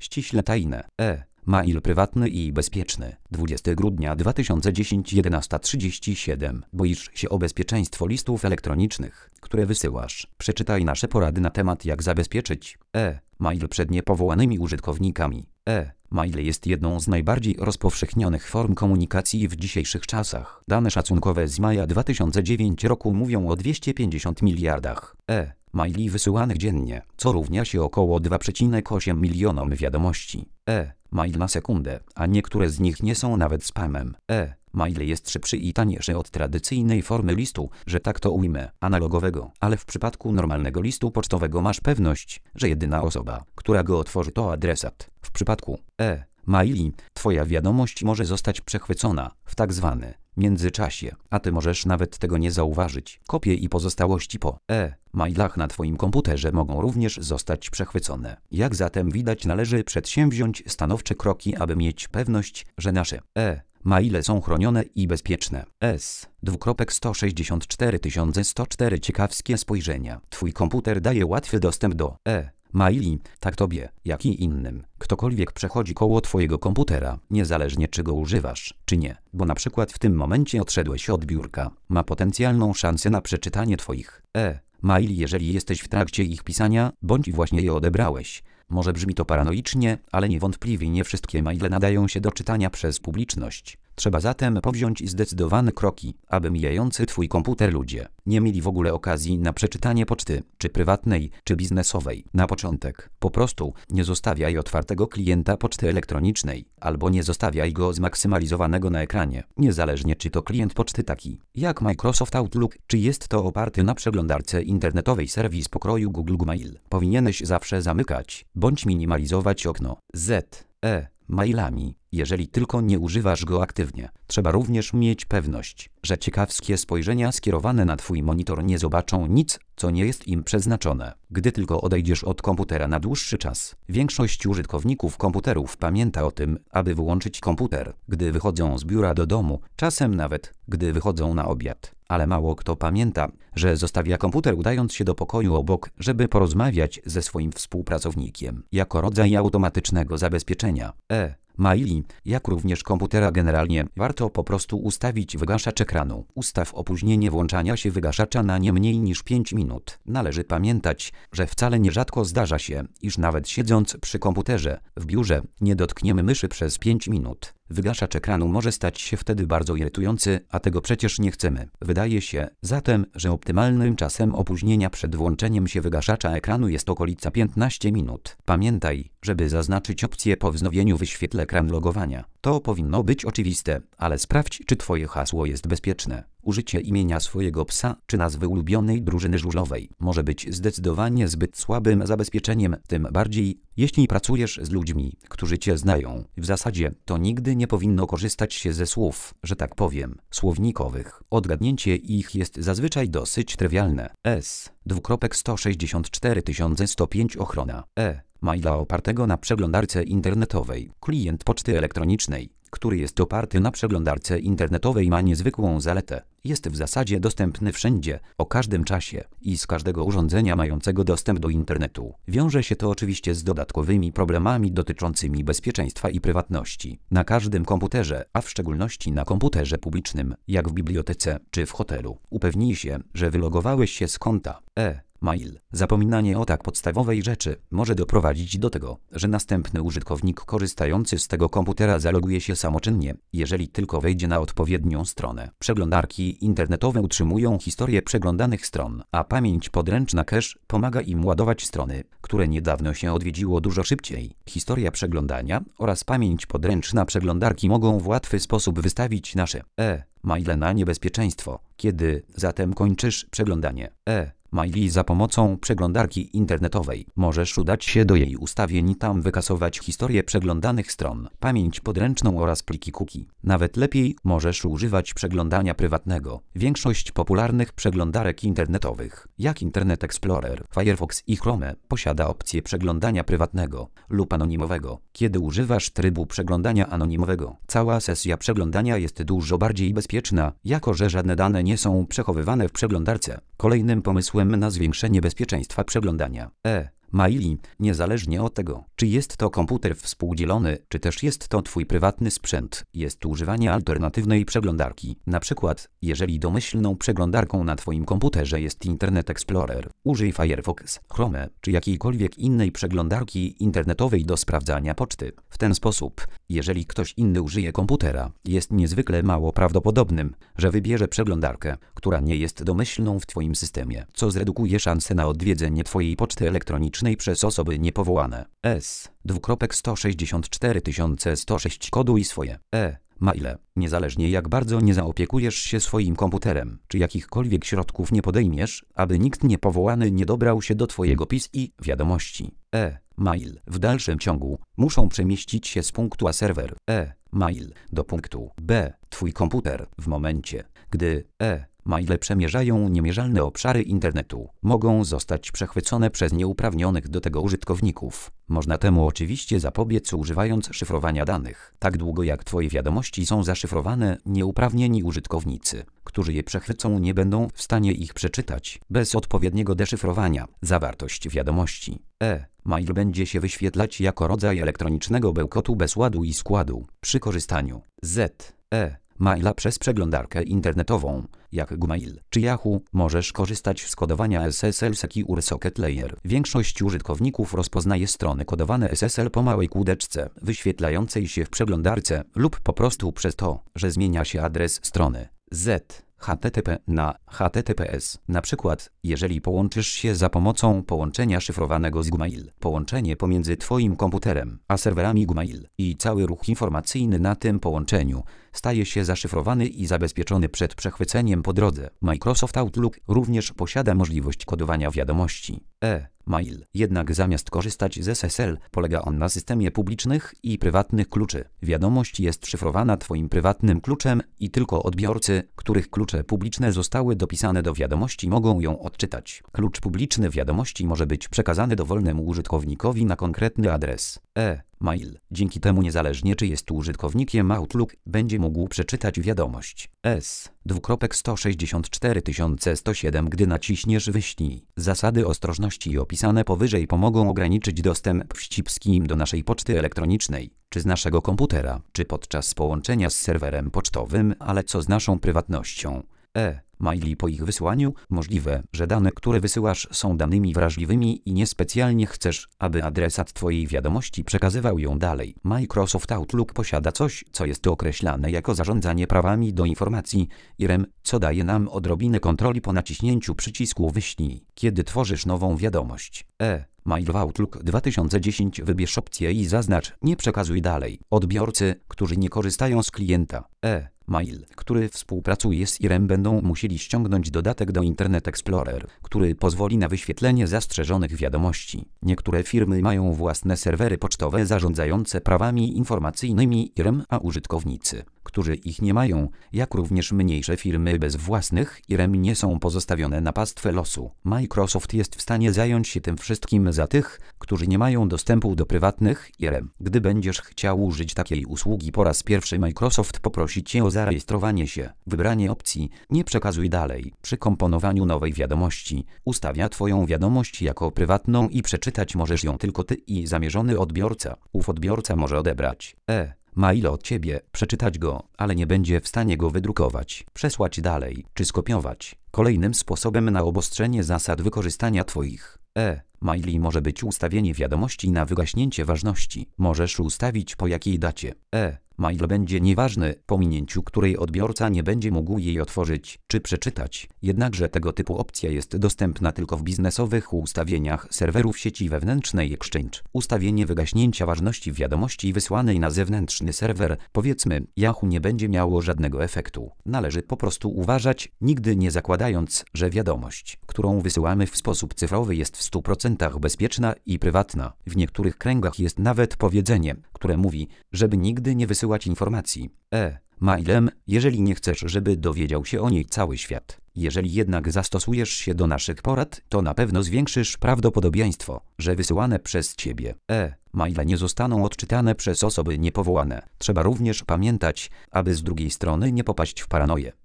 ściśle tajne. Mail prywatny i bezpieczny. 20 grudnia 2010 11:37. Boisz się o bezpieczeństwo listów elektronicznych, które wysyłasz? Przeczytaj nasze porady na temat, jak zabezpieczyć mail przed niepowołanymi użytkownikami. Mail jest jedną z najbardziej rozpowszechnionych form komunikacji w dzisiejszych czasach. Dane szacunkowe z maja 2009 roku mówią o 250 miliardach maili wysyłanych dziennie, co równia się około 2,8 milionom wiadomości mail na sekundę, a niektóre z nich nie są nawet spamem. Mail jest szybszy i tańszy od tradycyjnej formy listu, że tak to ujmę, analogowego, ale w przypadku normalnego listu pocztowego masz pewność, że jedyna osoba, która go otworzy, to adresat. W przypadku maili twoja wiadomość może zostać przechwycona w tak zwany międzyczasie, a ty możesz nawet tego nie zauważyć. Kopie i pozostałości po mailach na twoim komputerze mogą również zostać przechwycone. Jak zatem widać, należy przedsięwziąć stanowcze kroki, aby mieć pewność, że nasze maile są chronione i bezpieczne. S.164.104 Ciekawskie spojrzenia. Twój komputer daje łatwy dostęp do maili, tak tobie, jak i innym. Ktokolwiek przechodzi koło twojego komputera, niezależnie czy go używasz, czy nie, bo na przykład w tym momencie odszedłeś od biurka, ma potencjalną szansę na przeczytanie twoich maili, jeżeli jesteś w trakcie ich pisania, bądź właśnie je odebrałeś. Może brzmi to paranoicznie, ale niewątpliwie nie wszystkie maile nadają się do czytania przez publiczność. Trzeba zatem powziąć zdecydowane kroki, aby mijający twój komputer ludzie nie mieli w ogóle okazji na przeczytanie poczty, czy prywatnej, czy biznesowej. Na początek, po prostu nie zostawiaj otwartego klienta poczty elektronicznej, albo nie zostawiaj go zmaksymalizowanego na ekranie, niezależnie czy to klient poczty taki jak Microsoft Outlook, czy jest to oparty na przeglądarce internetowej serwis pokroju Google Gmail. Powinieneś zawsze zamykać, bądź minimalizować okno mailami, jeżeli tylko nie używasz go aktywnie. Trzeba również mieć pewność, że ciekawskie spojrzenia skierowane na twój monitor nie zobaczą nic, co nie jest im przeznaczone. Gdy tylko odejdziesz od komputera na dłuższy czas, większość użytkowników komputerów pamięta o tym, aby wyłączyć komputer, gdy wychodzą z biura do domu, czasem nawet, gdy wychodzą na obiad. Ale mało kto pamięta, że zostawia komputer, udając się do pokoju obok, żeby porozmawiać ze swoim współpracownikiem. Jako rodzaj automatycznego zabezpieczenia maili, jak również komputera generalnie, warto po prostu ustawić wygaszacz ekranu. Ustaw opóźnienie włączania się wygaszacza na nie mniej niż 5 minut. Należy pamiętać, że wcale nierzadko zdarza się, iż nawet siedząc przy komputerze w biurze nie dotkniemy myszy przez 5 minut. Wygaszacz ekranu może stać się wtedy bardzo irytujący, a tego przecież nie chcemy. Wydaje się zatem, że optymalnym czasem opóźnienia przed włączeniem się wygaszacza ekranu jest okolica 15 minut. Pamiętaj, żeby zaznaczyć opcję po wznowieniu wyświetla ekran logowania. To powinno być oczywiste, ale sprawdź, czy twoje hasło jest bezpieczne. Użycie imienia swojego psa czy nazwy ulubionej drużyny żużlowej może być zdecydowanie zbyt słabym zabezpieczeniem, tym bardziej jeśli pracujesz z ludźmi, którzy cię znają. W zasadzie to nigdy nie powinno korzystać się ze słów, że tak powiem, słownikowych. Odgadnięcie ich jest zazwyczaj dosyć trywialne. S.164.105 Ochrona maila opartego na przeglądarce internetowej. Klient poczty elektronicznej, który jest oparty na przeglądarce internetowej, ma niezwykłą zaletę. Jest w zasadzie dostępny wszędzie, o każdym czasie i z każdego urządzenia mającego dostęp do internetu. Wiąże się to oczywiście z dodatkowymi problemami dotyczącymi bezpieczeństwa i prywatności. Na każdym komputerze, a w szczególności na komputerze publicznym, jak w bibliotece czy w hotelu, upewnij się, że wylogowałeś się z konta mail. Zapominanie o tak podstawowej rzeczy może doprowadzić do tego, że następny użytkownik korzystający z tego komputera zaloguje się samoczynnie, jeżeli tylko wejdzie na odpowiednią stronę. Przeglądarki internetowe utrzymują historię przeglądanych stron, a pamięć podręczna cache pomaga im ładować strony, które niedawno się odwiedziło dużo szybciej. Historia przeglądania oraz pamięć podręczna przeglądarki mogą w łatwy sposób wystawić nasze maile na niebezpieczeństwo. Kiedy zatem kończysz przeglądanie maili za pomocą przeglądarki internetowej, możesz udać się do jej ustawień i tam wykasować historię przeglądanych stron, pamięć podręczną oraz pliki cookie. Nawet lepiej możesz używać przeglądania prywatnego. Większość popularnych przeglądarek internetowych, jak Internet Explorer, Firefox i Chrome, posiada opcję przeglądania prywatnego lub anonimowego. Kiedy używasz trybu przeglądania anonimowego, cała sesja przeglądania jest dużo bardziej bezpieczna, jako że żadne dane nie są przechowywane w przeglądarce. Kolejnym pomysłem na zwiększenie bezpieczeństwa przeglądania Maili, niezależnie od tego, czy jest to komputer współdzielony, czy też jest to Twój prywatny sprzęt, jest używanie alternatywnej przeglądarki. Na przykład, jeżeli domyślną przeglądarką na Twoim komputerze jest Internet Explorer, użyj Firefox, Chrome, czy jakiejkolwiek innej przeglądarki internetowej do sprawdzania poczty. W ten sposób, jeżeli ktoś inny użyje komputera, jest niezwykle mało prawdopodobnym, że wybierze przeglądarkę, która nie jest domyślną w Twoim systemie, co zredukuje szanse na odwiedzenie Twojej poczty elektronicznej przez osoby niepowołane. S. 2.164106 koduj swoje maile, niezależnie jak bardzo nie zaopiekujesz się swoim komputerem, czy jakichkolwiek środków nie podejmiesz, aby nikt niepowołany nie dobrał się do Twojego PIS i wiadomości. Mail w dalszym ciągu muszą przemieścić się z punktu A serwer mail do punktu B Twój komputer w momencie, gdy maile przemierzają niemierzalne obszary internetu, mogą zostać przechwycone przez nieuprawnionych do tego użytkowników. Można temu oczywiście zapobiec używając szyfrowania danych. Tak długo jak Twoje wiadomości są zaszyfrowane, nieuprawnieni użytkownicy, którzy je przechwycą, nie będą w stanie ich przeczytać. Bez odpowiedniego deszyfrowania zawartość wiadomości mail będzie się wyświetlać jako rodzaj elektronicznego bełkotu bez ładu i składu. Przy korzystaniu z maila przez przeglądarkę internetową, jak Gmail czy Yahoo, możesz korzystać z kodowania SSL Secure Socket Layer. Większość użytkowników rozpoznaje strony kodowane SSL po małej kółdeczce wyświetlającej się w przeglądarce lub po prostu przez to, że zmienia się adres strony z HTTP na HTTPS. Na przykład, jeżeli połączysz się za pomocą połączenia szyfrowanego z Gmail, połączenie pomiędzy Twoim komputerem a serwerami Gmail i cały ruch informacyjny na tym połączeniu staje się zaszyfrowany i zabezpieczony przed przechwyceniem po drodze. Microsoft Outlook również posiada możliwość kodowania wiadomości mail. Jednak zamiast korzystać z SSL, polega on na systemie publicznych i prywatnych kluczy. Wiadomość jest szyfrowana Twoim prywatnym kluczem i tylko odbiorcy, których klucze publiczne zostały dopisane do wiadomości, mogą ją odczytać. Klucz publiczny wiadomości może być przekazany dowolnemu użytkownikowi na konkretny adres mail. Dzięki temu niezależnie czy jest użytkownikiem Outlook, będzie mógł przeczytać wiadomość S. 2.164107. Gdy naciśniesz wyślij. Zasady ostrożności opisane powyżej pomogą ograniczyć dostęp wścibski do naszej poczty elektronicznej, czy z naszego komputera, czy podczas połączenia z serwerem pocztowym, ale co z naszą prywatnością? Maili po ich wysłaniu, możliwe, że dane, które wysyłasz, są danymi wrażliwymi i niespecjalnie chcesz, aby adresat Twojej wiadomości przekazywał ją dalej. Microsoft Outlook posiada coś, co jest określane jako zarządzanie prawami do informacji IRM, co daje nam odrobinę kontroli po naciśnięciu przycisku wyślij. Kiedy tworzysz nową wiadomość mail w Outlook 2010, wybierz opcję i zaznacz nie przekazuj dalej. Odbiorcy, którzy nie korzystają z klienta mail, który współpracuje z IRM, będą musieli ściągnąć dodatek do Internet Explorer, który pozwoli na wyświetlenie zastrzeżonych wiadomości. Niektóre firmy mają własne serwery pocztowe zarządzające prawami informacyjnymi IRM, a użytkownicy, którzy ich nie mają, jak również mniejsze firmy bez własnych IRM, nie są pozostawione na pastwę losu. Microsoft jest w stanie zająć się tym wszystkim za tych, którzy nie mają dostępu do prywatnych IRM. Gdy będziesz chciał użyć takiej usługi po raz pierwszy, Microsoft poprosi Cię o zarejestrowanie się. Wybranie opcji nie przekazuj dalej przy komponowaniu nowej wiadomości ustawia Twoją wiadomość jako prywatną i przeczytać możesz ją tylko Ty i zamierzony odbiorca. Ów odbiorca może odebrać mail od Ciebie, przeczytać go, ale nie będzie w stanie go wydrukować, przesłać dalej, czy skopiować. Kolejnym sposobem na obostrzenie zasad wykorzystania Twoich maili może być ustawienie wiadomości na wygaśnięcie ważności. Możesz ustawić, po jakiej dacie mail będzie nieważny, po minięciu której odbiorca nie będzie mógł jej otworzyć czy przeczytać. Jednakże tego typu opcja jest dostępna tylko w biznesowych ustawieniach serwerów sieci wewnętrznej Exchange. Ustawienie wygaśnięcia ważności wiadomości wysłanej na zewnętrzny serwer, powiedzmy Yahoo, nie będzie miało żadnego efektu. Należy po prostu uważać, nigdy nie zakładając, że wiadomość, którą wysyłamy w sposób cyfrowy, jest w 100% bezpieczna i prywatna. W niektórych kręgach jest nawet powiedzenie, które mówi, żeby nigdy nie wysyłać informacji mailem, jeżeli nie chcesz, żeby dowiedział się o niej cały świat. Jeżeli jednak zastosujesz się do naszych porad, to na pewno zwiększysz prawdopodobieństwo, że wysyłane przez Ciebie maile nie zostaną odczytane przez osoby niepowołane. Trzeba również pamiętać, aby z drugiej strony nie popaść w paranoję.